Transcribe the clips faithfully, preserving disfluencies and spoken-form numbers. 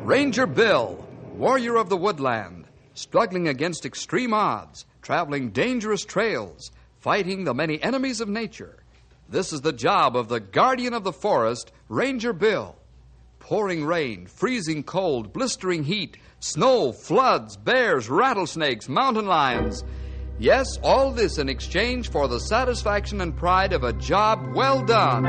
Ranger Bill, warrior of the woodland, struggling against extreme odds, traveling dangerous trails, fighting the many enemies of nature. This is the job of the guardian of the forest, Ranger Bill. Pouring rain, freezing cold, blistering heat, snow, floods, bears, rattlesnakes, mountain lions. Yes, all this in exchange for the satisfaction and pride of a job well done.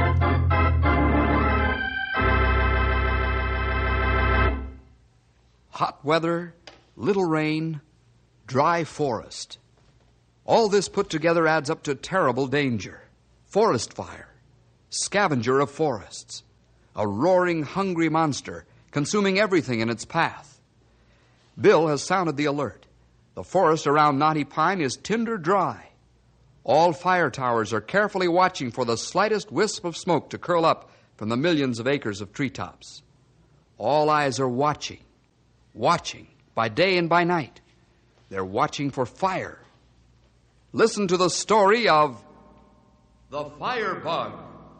Hot weather, little rain, dry forest. All this put together adds up to terrible danger. Forest fire, scavenger of forests, a roaring, hungry monster consuming everything in its path. Bill has sounded the alert. The forest around Knotty Pine is tinder dry. All fire towers are carefully watching for the slightest wisp of smoke to curl up from the millions of acres of treetops. All eyes are watching, watching by day and by night. They're watching for fire. Listen to the story of the firebug.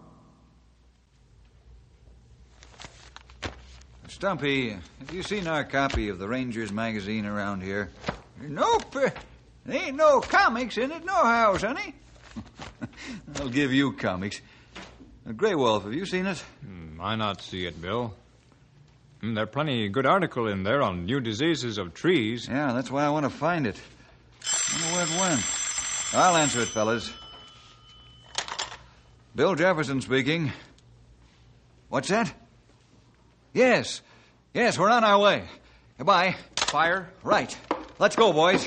Stumpy, have you seen our copy of the Rangers magazine around here? Nope. There ain't no comics in it nohow, sonny. I'll give you comics. Uh, Grey Wolf, have you seen it? Mm, I not see it, Bill. Mm, there are plenty good article in there on new diseases of trees. Yeah, that's why I want to find it. I wonder where it went. I'll answer it, fellas. Bill Jefferson speaking. What's that? Yes. Yes, we're on our way. Goodbye. Fire? Right. Let's go, boys.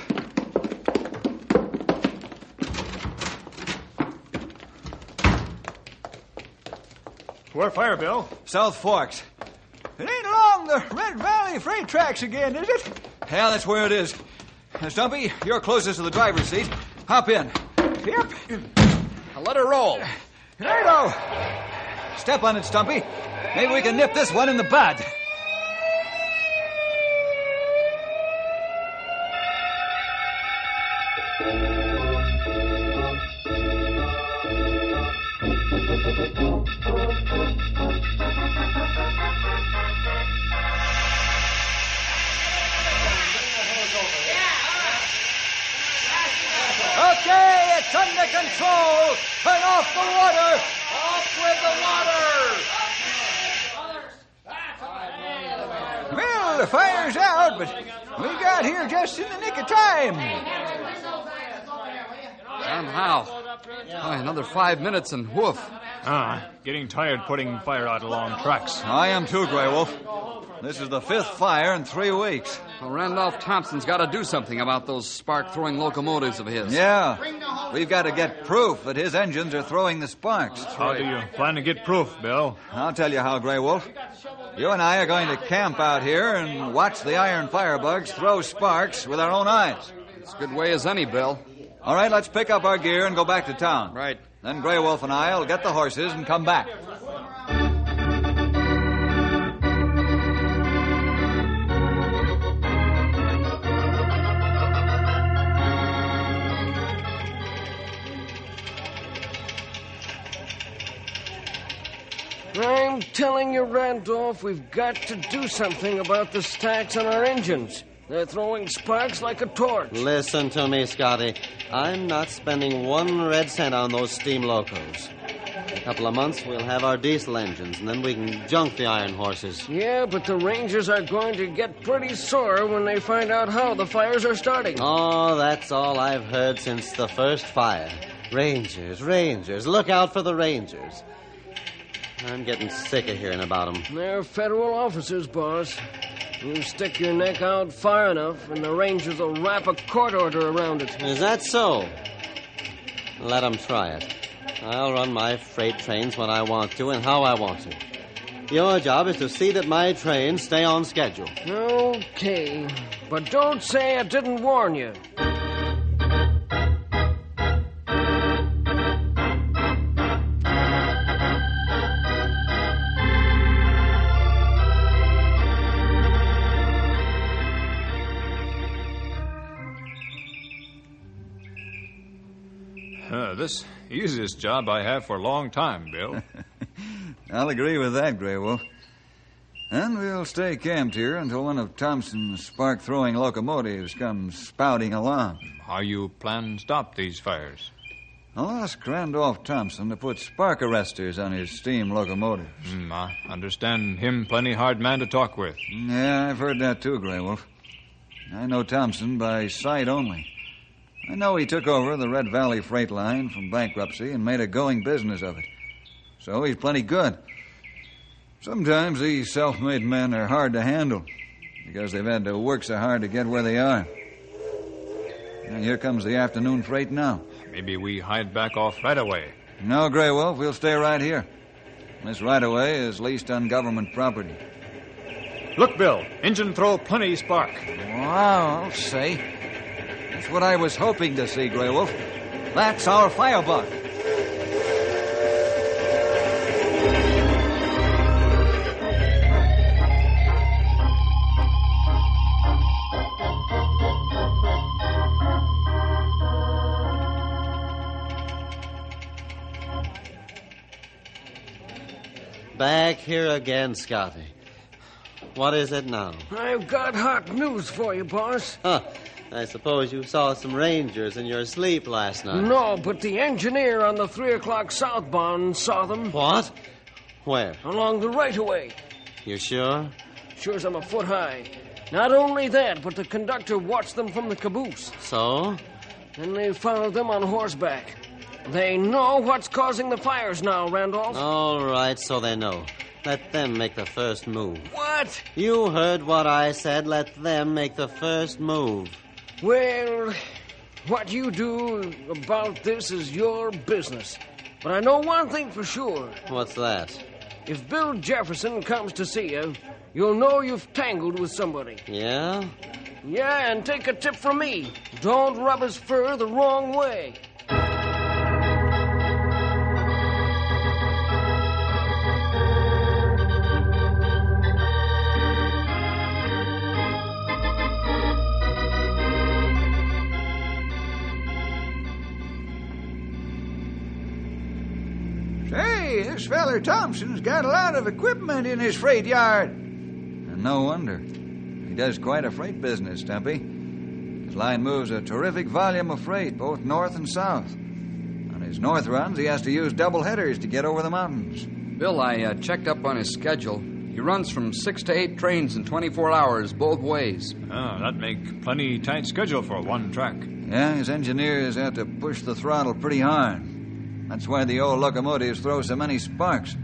Where fire, Bill? South Forks. It ain't along the Red Valley freight tracks again, is it? Yeah, that's where it is. Now, Stumpy, you're closest to the driver's seat. Hop in. Yep. Now let her roll. Righto. Step on it, Stumpy. Maybe we can nip this one in the bud. Okay, it's under control. Turn off the water. Off with the water! Well, the fire's out, but we got here just in the nick of time. And how? Oh, another five minutes and woof. Ah, getting tired putting fire out along tracks. I am too, Grey Wolf. This is the fifth fire in three weeks. Well, Randolph Thompson's got to do something about those spark-throwing locomotives of his. Yeah. We've got to get proof that his engines are throwing the sparks. How do you plan to get proof, Bill? I'll tell you how, Grey Wolf. You and I are going to camp out here and watch the iron firebugs throw sparks with our own eyes. It's a good way as any, Bill. All right, let's pick up our gear and go back to town. Right. Then Grey Wolf and I will get the horses and come back. I'm telling you, Randolph, we've got to do something about the stacks on our engines. They're throwing sparks like a torch. Listen to me, Scotty. I'm not spending one red cent on those steam locos. In a couple of months, we'll have our diesel engines, and then we can junk the iron horses. Yeah, but the Rangers are going to get pretty sore when they find out how the fires are starting. Oh, that's all I've heard since the first fire. Rangers, Rangers, look out for the Rangers. I'm getting sick of hearing about them. They're federal officers, boss. You stick your neck out far enough, and the Rangers will wrap a court order around it. Is that so? Let them try it. I'll run my freight trains when I want to and how I want to. Your job is to see that my trains stay on schedule. Okay, but don't say I didn't warn you. Uh, this easiest job I have for a long time, Bill. I'll agree with that, Grey Wolf. And we'll stay camped here until one of Thompson's spark-throwing locomotives comes spouting along. How you plan to stop these fires? I'll ask Randolph Thompson to put spark arresters on his steam locomotives. Mm, I understand him plenty hard man to talk with. Yeah, I've heard that too, Grey Wolf. I know Thompson by sight only. I know he took over the Red Valley Freight Line from bankruptcy and made a going business of it. So he's plenty good. Sometimes these self-made men are hard to handle because they've had to work so hard to get where they are. And here comes the afternoon freight now. Maybe we hide back off right away. No, Grey Wolf, we'll stay right here. This right-of-way is leased on government property. Look, Bill, engine throw plenty spark. Wow, I'll say. That's what I was hoping to see, Grey Wolf. That's our firebug. Back here again, Scotty. What is it now? I've got hot news for you, boss. Huh. I suppose you saw some Rangers in your sleep last night. No, but the engineer on the three o'clock southbound saw them. What? Where? Along the right-of-way. You sure? Sure as I'm a foot high. Not only that, but the conductor watched them from the caboose. So? Then they followed them on horseback. They know what's causing the fires now, Randolph. All right, so they know. Let them make the first move. What? You heard what I said. Let them make the first move. Well, what you do about this is your business. But I know one thing for sure. What's that? If Bill Jefferson comes to see you, you'll know you've tangled with somebody. Yeah? Yeah, and take a tip from me. Don't rub his fur the wrong way. Say, this feller Thompson's got a lot of equipment in his freight yard. And no wonder. He does quite a freight business, Stumpy. His line moves a terrific volume of freight, both north and south. On his north runs, he has to use double headers to get over the mountains. Bill, I uh, checked up on his schedule. He runs from six to eight trains in twenty-four hours, both ways. Oh, that make plenty tight schedule for one track. Yeah, his engineers have to push the throttle pretty hard. That's why the old locomotives throw so many sparks.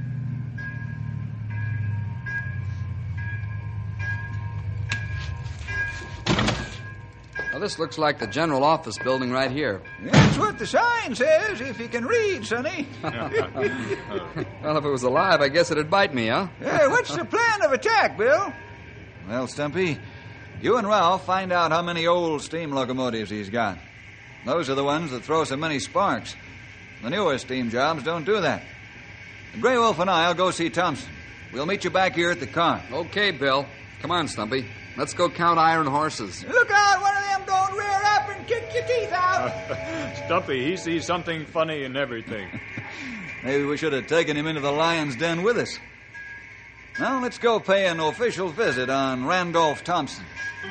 Now, this looks like the general office building right here. That's what the sign says, if you can read, Sonny. Well, if it was alive, I guess it'd bite me, huh? Hey, what's the plan of attack, Bill? Well, Stumpy, you and Ralph find out how many old steam locomotives he's got. Those are the ones that throw so many sparks. The newer steam jobs don't do that. Grey Wolf and I'll go see Thompson. We'll meet you back here at the car. Okay, Bill. Come on, Stumpy. Let's go count iron horses. Look out, one of them don't rear up and kick your teeth out. Stumpy, he sees something funny in everything. Maybe we should have taken him into the lion's den with us. Now let's go pay an official visit on Randolph Thompson.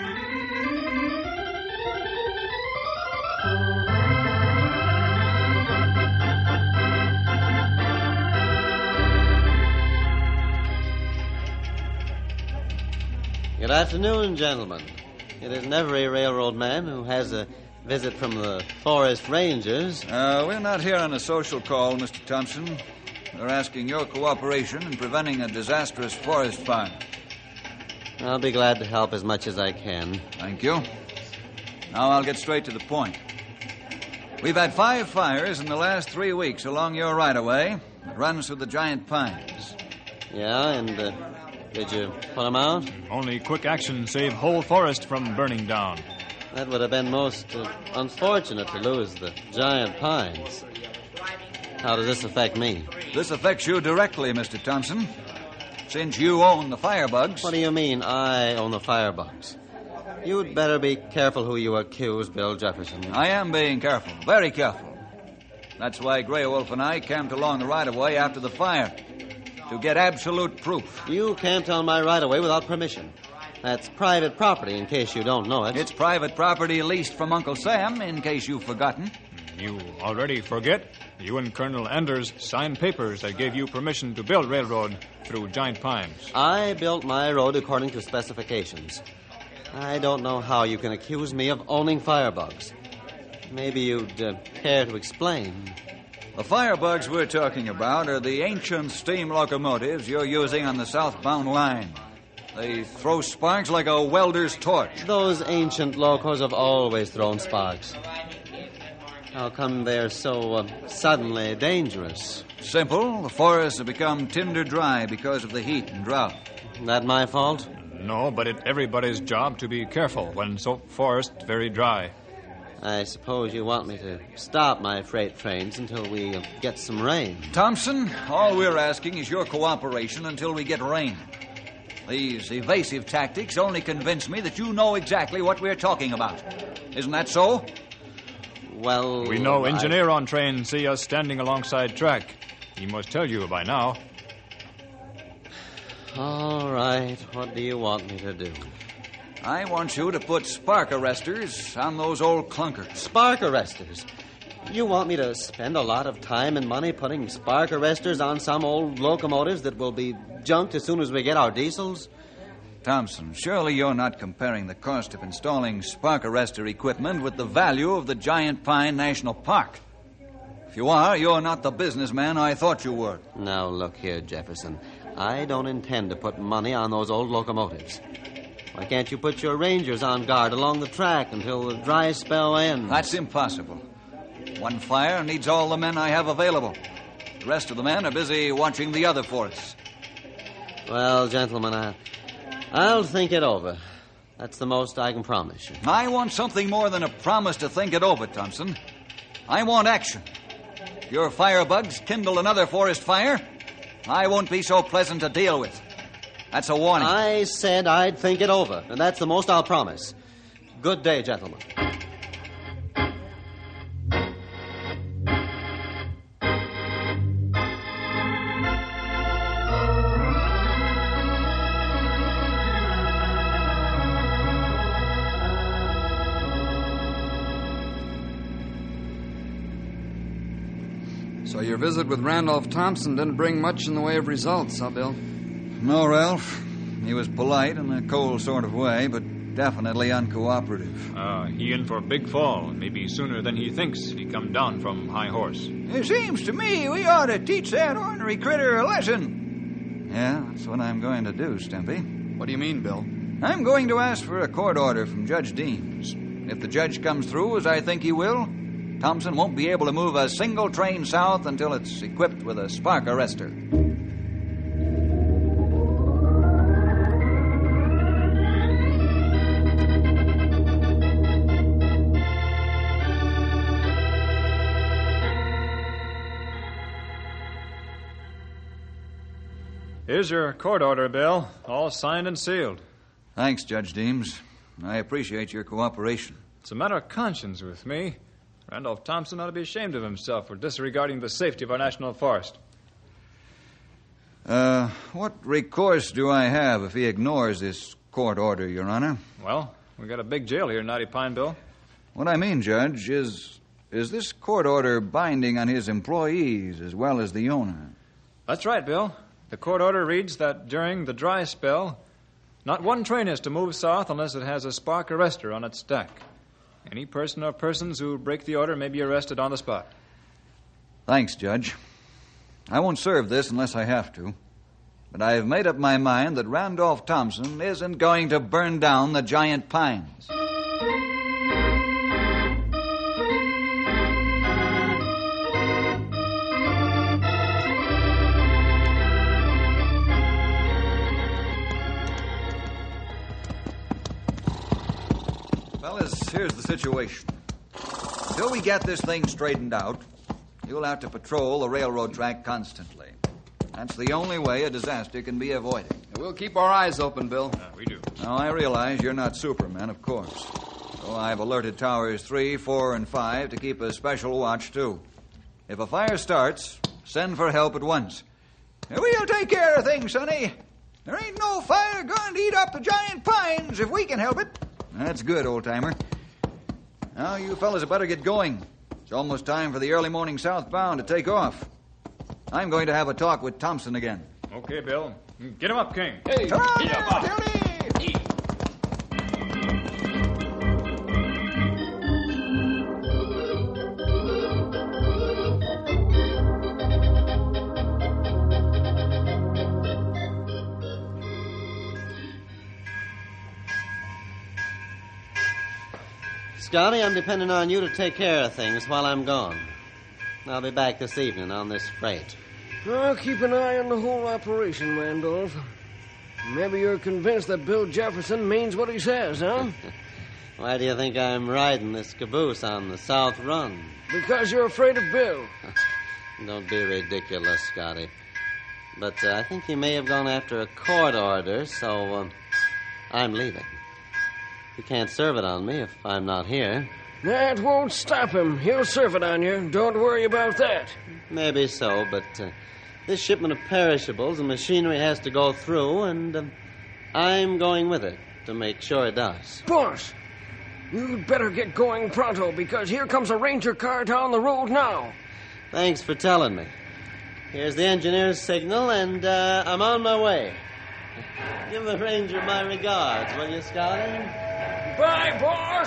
Good afternoon, gentlemen. It isn't every railroad man who has a visit from the Forest Rangers. Uh, we're not here on a social call, Mister Thompson. We're asking your cooperation in preventing a disastrous forest fire. I'll be glad to help as much as I can. Thank you. Now I'll get straight to the point. We've had five fires in the last three weeks along your right-of-way that runs through the giant pines. Yeah, and uh, did you put them out? Only quick action saved whole forest from burning down. That would have been most uh, unfortunate to lose the giant pines. How does this affect me? This affects you directly, Mister Thompson, since you own the firebugs. What do you mean, I own the firebugs? You'd better be careful who you accuse, Bill Jefferson. I am being careful, very careful. That's why Grey Wolf and I camped along the right-of-way after the fire. to get absolute proof. You camped on my right-of-way without permission. That's private property, in case you don't know it. It's private property leased from Uncle Sam, in case you've forgotten. You already forget? You and Colonel Anders signed papers that gave you permission to build railroad through Giant Pines. I built my road according to specifications. I don't know how you can accuse me of owning firebugs. Maybe you'd uh, care to explain. The firebugs we're talking about are the ancient steam locomotives you're using on the southbound line. They throw sparks like a welder's torch. Those ancient locos have always thrown sparks. How come they're so uh, suddenly dangerous? Simple. The forests have become tinder dry because of the heat and drought. That my fault? No, but it's everybody's job to be careful when so forest very dry. I suppose you want me to stop my freight trains until we uh, get some rain. Thompson, all we're asking is your cooperation until we get rain. These evasive tactics only convince me that you know exactly what we're talking about. Isn't that so? Well, We know I- engineer on train see us standing alongside track. He must tell you by now. All right. What do you want me to do? I want you to put spark arresters on those old clunkers. Spark arresters? You want me to spend a lot of time and money putting spark arresters on some old locomotives that will be junked as soon as we get our diesels? Thompson, surely you're not comparing the cost of installing spark arrestor equipment with the value of the Giant Pine National Park. If you are, you're not the businessman I thought you were. Now, look here, Jefferson. I don't intend to put money on those old locomotives. Why can't you put your rangers on guard along the track until the dry spell ends? That's impossible. One fire needs all the men I have available. The rest of the men are busy watching the other forests. Well, gentlemen, I, I'll think it over. That's the most I can promise you. I want something more than a promise to think it over, Thompson. I want action. If your firebugs kindle another forest fire, I won't be so pleasant to deal with. That's a warning. I said I'd think it over, and that's the most I'll promise. Good day, gentlemen. So your visit with Randolph Thompson didn't bring much in the way of results, huh, Bill? No, Ralph. He was polite in a cold sort of way, but definitely uncooperative. Uh, he in for a big fall, maybe sooner than he thinks if he come down from high horse. It seems to me we ought to teach that ornery critter a lesson. Yeah, that's what I'm going to do, Stimpy. What do you mean, Bill? I'm going to ask for a court order from Judge Deems. If the judge comes through, as I think he will, Thompson won't be able to move a single train south until it's equipped with a spark arrestor. Here's your court order, Bill, all signed and sealed. Thanks, Judge Deems. I appreciate your cooperation. It's a matter of conscience with me. Randolph Thompson ought to be ashamed of himself for disregarding the safety of our national forest. Uh, what recourse do I have if he ignores this court order, Your Honor? Well, we got a big jail here in Knotty Pine, Bill. What I mean, Judge, is is this court order binding on his employees as well as the owner? That's right, Bill. The court order reads that during the dry spell, not one train is to move south unless it has a spark arrestor on its stack. Any person or persons who break the order may be arrested on the spot. Thanks, Judge. I won't serve this unless I have to. But I've made up my mind that Randolph Thompson isn't going to burn down the Giant Pines. Fellas, here's the situation. Until we get this thing straightened out, you'll have to patrol the railroad track constantly. That's the only way a disaster can be avoided. We'll keep our eyes open, Bill. Uh, we do. Now, I realize you're not Superman, of course. So I've alerted Towers three, four, and five to keep a special watch, too. If a fire starts, send for help at once. We'll take care of things, Sonny. There ain't no fire going to eat up the giant pines if we can help it. That's good, old-timer. Now, you fellas had better get going. It's almost time for the early morning southbound to take off. I'm going to have a talk with Thompson again. Okay, Bill. Get him up, King. Hey, Come on, get there, up. Tildy! Scotty, I'm depending on you to take care of things while I'm gone. I'll be back this evening on this freight. I'll keep an eye on the whole operation, Randolph. Maybe you're convinced that Bill Jefferson means what he says, huh? Why do you think I'm riding this caboose on the South Run? Because you're afraid of Bill. Don't be ridiculous, Scotty. But uh, I think he may have gone after a court order, so uh, I'm leaving. He can't serve it on me if I'm not here. That won't stop him. He'll serve it on you. Don't worry about that. Maybe so, but uh, this shipment of perishables and machinery has to go through, and uh, I'm going with it to make sure it does. Boss, you'd better get going pronto, because here comes a ranger car down the road now. Thanks for telling me. Here's the engineer's signal, and uh, I'm on my way. Give the ranger my regards, will you, Scotty? Bye, boss.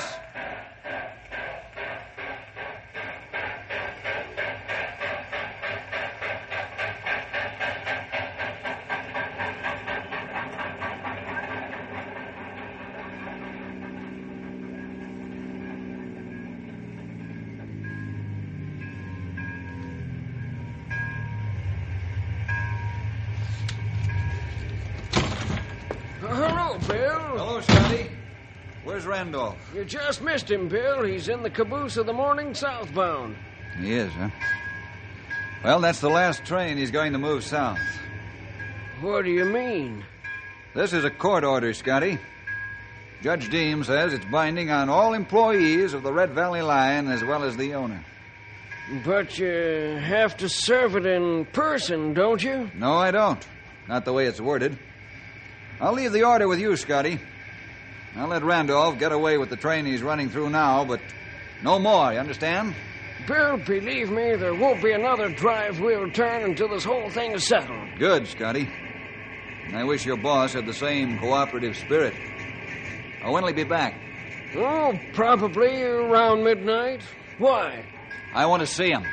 Hello, Bill. Hello, Scotty. Where's Randolph? You just missed him, Bill. He's in the caboose of the morning southbound. He is, huh? Well, that's the last train he's going to move south. What do you mean? This is a court order, Scotty. Judge Deem says it's binding on all employees of the Red Valley Line as well as the owner. But you have to serve it in person, don't you? No, I don't. Not the way it's worded. I'll leave the order with you, Scotty. I'll let Randolph get away with the train he's running through now, but no more, you understand? Bill, believe me, there won't be another drive-wheel turn until this whole thing is settled. Good, Scotty. And I wish your boss had the same cooperative spirit. Oh, when'll he be back? Oh, probably around midnight. Why? I want to see him.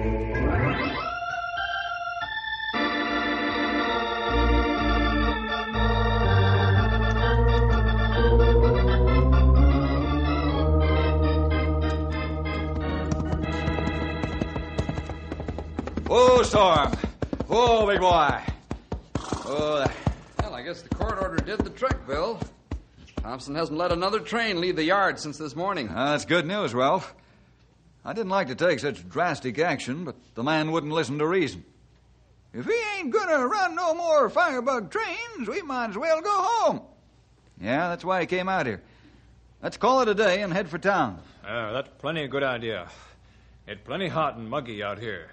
Whoa, Storm. Whoa, big boy. Oh, that... Well, I guess the court order did the trick, Bill. Thompson hasn't let another train leave the yard since this morning. Uh, that's good news, Ralph. I didn't like to take such drastic action, but the man wouldn't listen to reason. If he ain't gonna run no more firebug trains, we might as well go home. Yeah, that's why he came out here. Let's call it a day and head for town. Uh, that's plenty a good idea. It's plenty hot and muggy out here.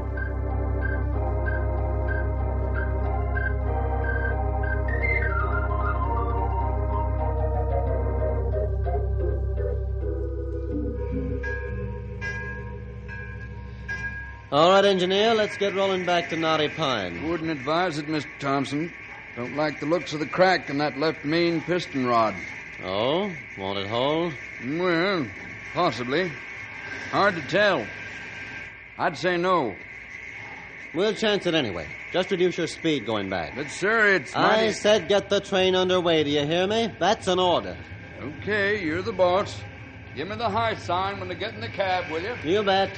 All right, engineer, let's get rolling back to Knotty Pine. Wouldn't advise it, Mister Thompson. Don't like the looks of the crack in that left main piston rod. Oh? Won't it hold? Well, possibly. Hard to tell. I'd say no. We'll chance it anyway. Just reduce your speed going back. But, sir, it's I mighty... said get the train underway, do you hear me? That's an order. Okay, you're the boss. Give me the high sign when they get in the cab, will you? You bet.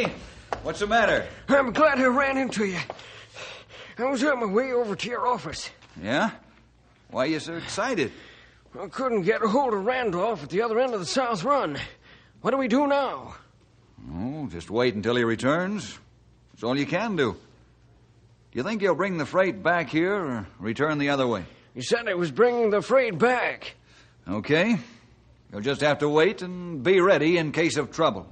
Stumpy. What's the matter? I'm glad I ran into you. I was on my way over to your office. Yeah? Why are you so excited? I couldn't get a hold of Randolph at the other end of the South Run. What do we do now? Oh, just wait until he returns. That's all you can do. Do you think he'll bring the freight back here or return the other way? He said I was bringing the freight back. Okay. You'll just have to wait and be ready in case of trouble.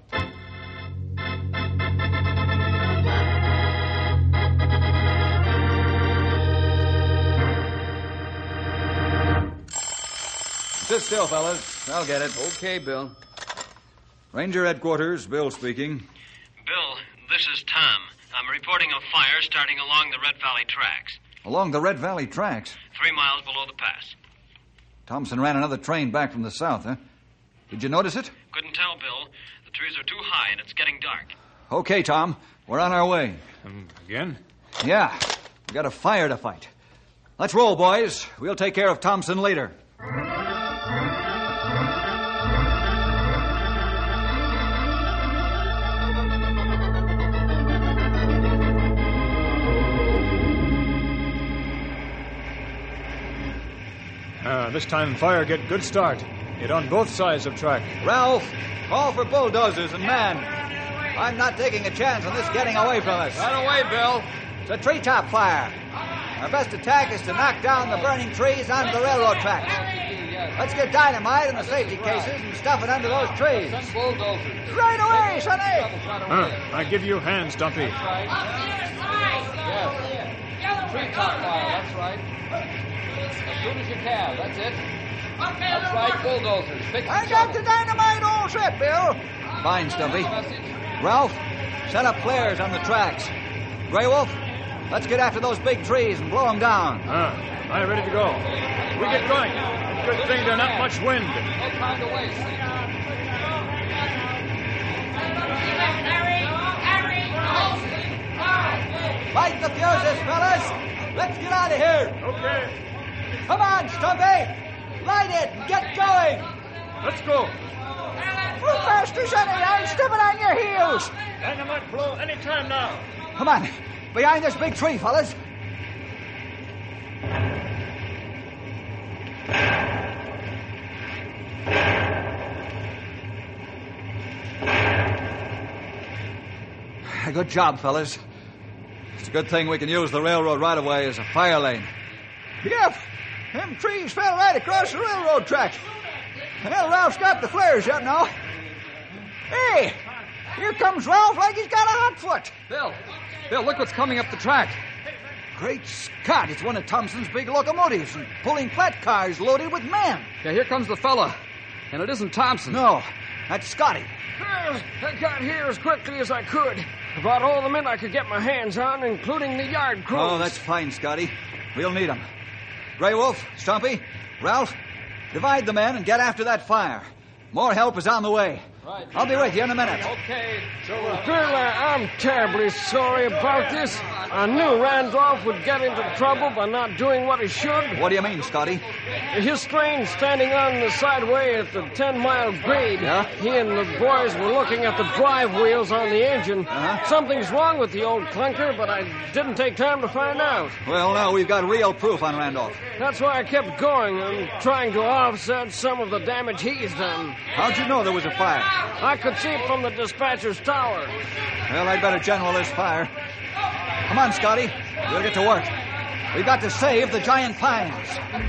Sit still, fellas. I'll get it. Okay, Bill. Ranger headquarters, Bill speaking. Bill, this is Tom. I'm reporting a fire starting along the Red Valley tracks. Along the Red Valley tracks? Three miles below the pass. Thompson ran another train back from the south, huh? Did you notice it? Couldn't tell, Bill. The trees are too high and it's getting dark. Okay, Tom. We're on our way. Um, again? Yeah. We got a fire to fight. Let's roll, boys. We'll take care of Thompson later. Uh, this time fire get good start. Hit on both sides of track. Ralph, call for bulldozers and man. I'm not taking a chance on this getting away from us. Right away, Bill. It's a treetop fire. Our best attack is to knock down the burning trees onto the railroad tracks. Let's get dynamite in the safety cases and stuff it under those trees. Right away, Sonny! Uh, I give you hands, Stumpy. Treetop fire, that's right. As soon as you can, that's it. That's right, bulldozers. Fix I got the dynamite all set, Bill. Fine, Stumpy. Ralph, set up flares on the tracks. Grey Wolf, let's get after those big trees and blow them down. Uh, I'm ready to go. We get going. Good thing there's not much wind. No time to waste. Light the fuses, fellas. Let's get out of here. Okay. Come on, Stumpy. Light it and get going. Let's go. Move faster, Sonny. I'm stepping on your heels. Dynamite blow any time now. Come on. Behind this big tree, fellas. Good job, fellas. It's a good thing we can use the railroad right-of-way as a fire lane. Yep. Them trees fell right across the railroad tracks. Well, Ralph's got the flares up now. Hey! Here comes Ralph like he's got a hot foot. Bill, Bill, look what's coming up the track. Great Scott, it's one of Thompson's big locomotives and pulling flat cars loaded with men. Yeah, here comes the fella. And it isn't Thompson. No, that's Scotty. Well, I got here as quickly as I could. About all the men I could get my hands on, including the yard crews. Oh, that's fine, Scotty. We'll need them. Grey Wolf, Stumpy, Ralph, divide the men and get after that fire. More help is on the way. Right. I'll be with you in a minute. Okay. Bill, I'm terribly sorry about this. I knew Randolph would get into trouble by not doing what he should. What do you mean, Scotty? His train standing on the sideway at the ten-mile grade. Yeah? He and the boys were looking at the drive wheels on the engine. Uh-huh. Something's wrong with the old clunker, but I didn't take time to find out. Well, now we've got real proof on Randolph. That's why I kept going and trying to offset some of the damage he's done. How'd you know there was a fire? I could see it from the dispatcher's tower. Well, I'd better general this fire. Come on, Scotty. We'll get to work. We've got to save the giant pines.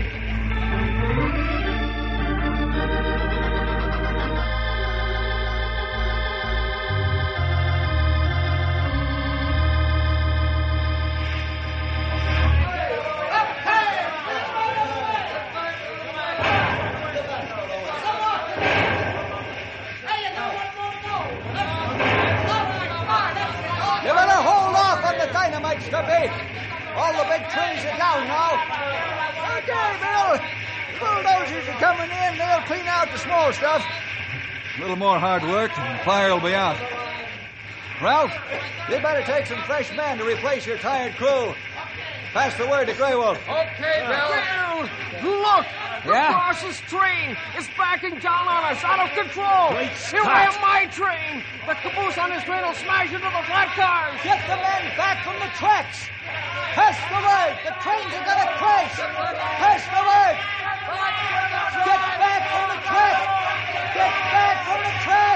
You better hold off on the dynamite, Stumpy. All the big trees are down now. Okay, Bill. Bulldozers are coming in. They'll clean out the small stuff. A little more hard work and the fire will be out. Ralph, you'd better take some fresh men to replace your tired crew. Pass the word to Grey Wolf. Okay, Bill. Bill, look! The Yeah? boss's train is backing down on us, out of control. Great Here Scott. am my train. The caboose on his train will smash into the flat cars. Get the men back from the tracks. Pass the word. The trains are going to crash. Pass the word. Get back from the track. Get back from the track.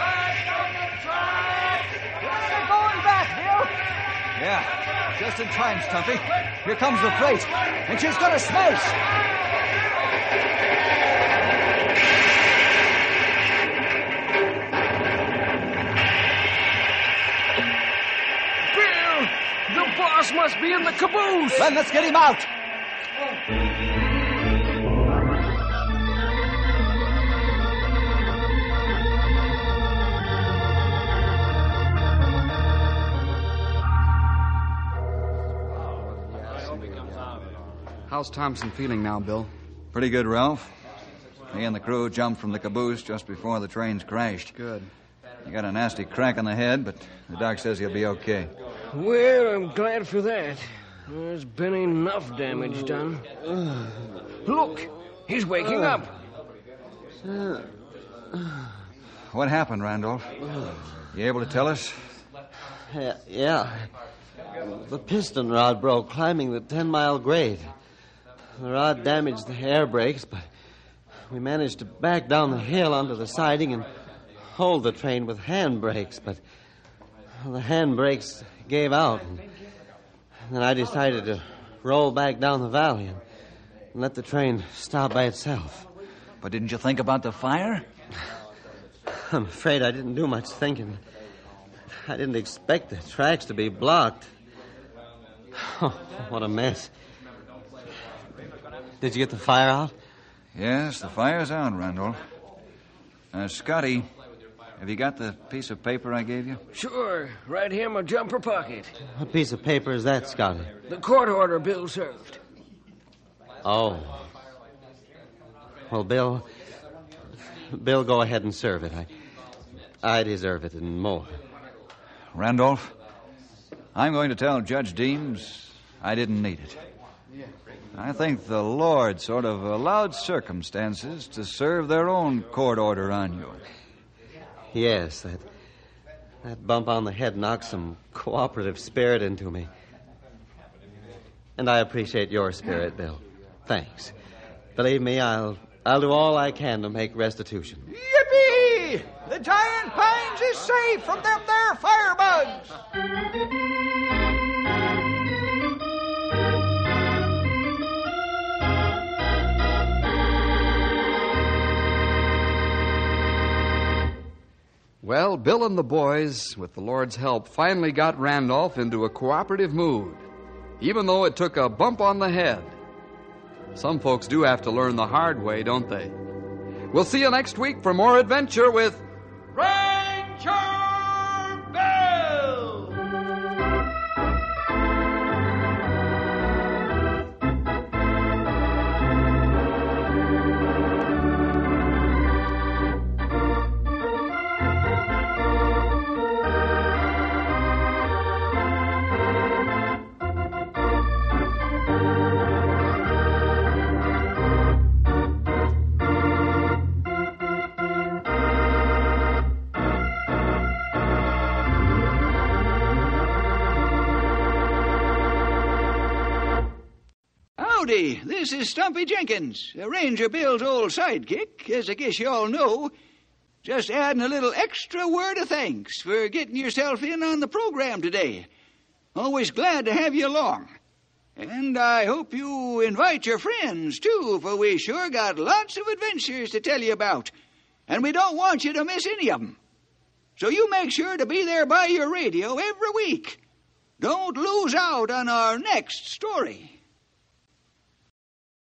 They're going back, Bill. Yeah, just in time, Stumpy. Here comes the freight, and she's going to smash. Bill, the boss must be in the caboose. Then let's get him out. How's Thompson feeling now, Bill? Pretty good, Ralph. He and the crew jumped from the caboose just before the trains crashed. Good. He got a nasty crack on the head, but the doc says he'll be okay. Well, I'm glad for that. There's been enough damage done. Look, he's waking up. What happened, Randolph? You able to tell us? Yeah, yeah. The piston rod broke climbing the ten-mile grade. The rod damaged the air brakes, but we managed to back down the hill onto the siding and hold the train with hand brakes, but well, the hand brakes gave out. And then I decided to roll back down the valley and, and let the train stop by itself. But didn't you think about the fire? I'm afraid I didn't do much thinking. I didn't expect the tracks to be blocked. Oh, what a mess. Did you get the fire out? Yes, the fire's out, Randolph. Uh, Scotty, have you got the piece of paper I gave you? Sure, right here in my jumper pocket. What piece of paper is that, Scotty? The court order Bill served. Oh. Well, Bill... Bill, go ahead and serve it. I, I deserve it and more. Randolph, I'm going to tell Judge Deems I didn't need it. I think the Lord sort of allowed circumstances to serve their own court order on you. Yes, that that bump on the head knocked some cooperative spirit into me. And I appreciate your spirit, Bill. Thanks. Believe me, I'll I'll do all I can to make restitution. Yippee! The giant pines is safe from them there firebugs. Well, Bill and the boys, with the Lord's help, finally got Randolph into a cooperative mood, even though it took a bump on the head. Some folks do have to learn the hard way, don't they? We'll see you next week for more adventure with Ranger Bill! Howdy, this is Stumpy Jenkins, Ranger Bill's old sidekick, as I guess you all know. Just adding a little extra word of thanks for getting yourself in on the program today. Always glad to have you along. And I hope you invite your friends, too, for we sure got lots of adventures to tell you about. And we don't want you to miss any of them. So you make sure to be there by your radio every week. Don't lose out on our next story.